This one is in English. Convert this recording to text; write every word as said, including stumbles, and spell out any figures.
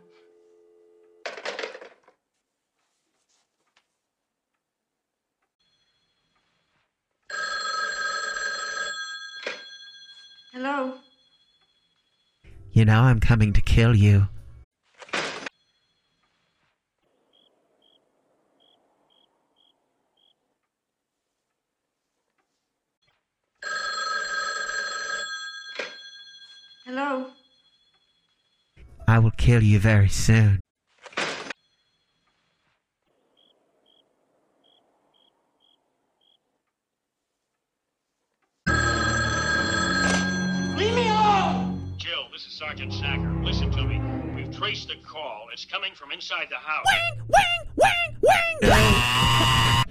Hello? You know I'm coming to kill you. Hello? I will kill you very soon. Leave me alone! Jill, this is Sergeant Sacker. Listen to me. We've traced the call. It's coming from inside the house. Wang! Wang!